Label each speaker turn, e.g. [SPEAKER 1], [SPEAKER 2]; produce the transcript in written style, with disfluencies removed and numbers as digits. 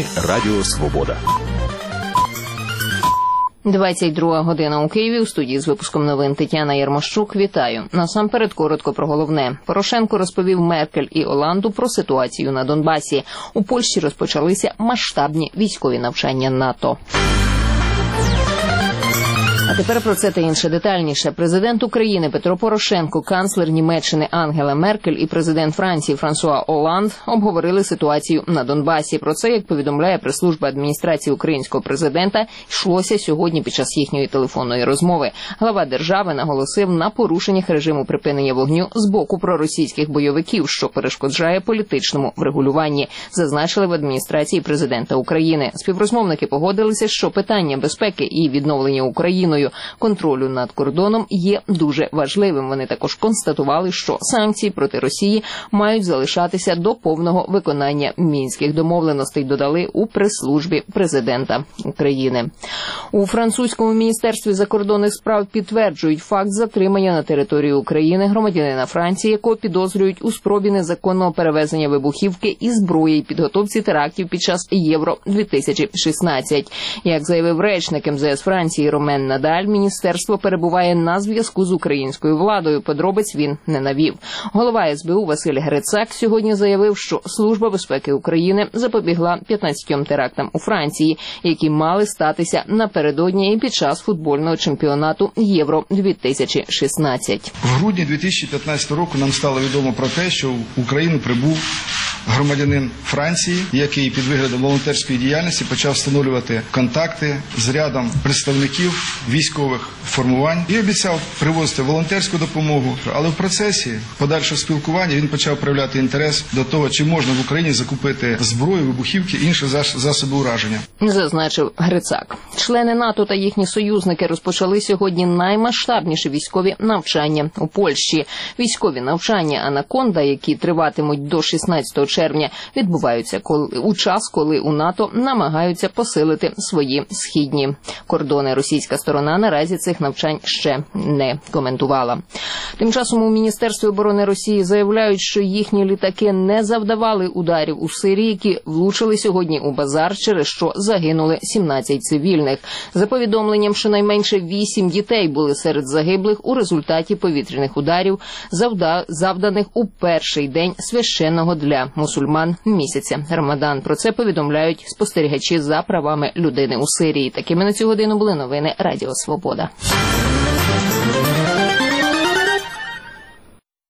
[SPEAKER 1] Радіо Свобода.
[SPEAKER 2] 22 година у Києві. У студії з випуском новин Тетяна Ярмощук. Вітаю. Насамперед коротко про головне. Порошенко розповів Меркель і Оланду про ситуацію на Донбасі. У Польщі розпочалися масштабні військові навчання НАТО. А тепер про це та інше детальніше. Президент України Петро Порошенко, канцлер Німеччини Ангела Меркель і президент Франції Франсуа Оланд обговорили ситуацію на Донбасі. Про це, як повідомляє прес-служба адміністрації українського президента, йшлося сьогодні під час їхньої телефонної розмови. Глава держави наголосив на порушеннях режиму припинення вогню з боку проросійських бойовиків, що перешкоджає політичному врегулюванні, зазначили в адміністрації президента України. Співрозмовники погодилися, що питання безпеки і відновлення Україною контролю над кордоном є дуже важливим. Вони також констатували, що санкції проти Росії мають залишатися до повного виконання мінських домовленостей, додали у прес-службі президента України. У французькому міністерстві закордонних справ підтверджують факт затримання на території України громадянина Франції, якого підозрюють у спробі незаконного перевезення вибухівки і зброї й підготовці терактів під час Євро-2016. Як заявив речник МЗС Франції Ромен Надаль, міністерство перебуває на зв'язку з українською владою. Подробиць він не навів. Голова СБУ Василь Грицак сьогодні заявив, що Служба безпеки України запобігла 15 терактам у Франції, які мали статися напередодні і під час футбольного чемпіонату Євро-2016.
[SPEAKER 3] В грудні 2015 року нам стало відомо про те, що в Україну прибув громадянин Франції, який під виглядом волонтерської діяльності почав встановлювати контакти з рядом представників військових формувань і обіцяв привозити волонтерську допомогу. Але в процесі подальшого спілкування він почав проявляти інтерес до того, чи можна в Україні закупити зброю, вибухівки і інші засоби ураження.
[SPEAKER 2] Зазначив Грицак. Члени НАТО та їхні союзники розпочали сьогодні наймасштабніші військові навчання у Польщі. Військові навчання «Анаконда», які триватимуть до 16 червня, відбуваються у час, коли у НАТО намагаються посилити свої східні кордони. Російська сторона наразі цих навчань ще не коментувала. Тим часом у Міністерстві оборони Росії заявляють, що їхні літаки не завдавали ударів у Сирії, які влучили сьогодні у базар, через що загинули 17 цивільних. За повідомленням, щонайменше 8 дітей були серед загиблих у результаті повітряних ударів, завданих у перший день священного для мусульман місяця Рамадан. Про це повідомляють спостерігачі за правами людини у Сирії. Такими на цю годину були новини Радіо Свобода.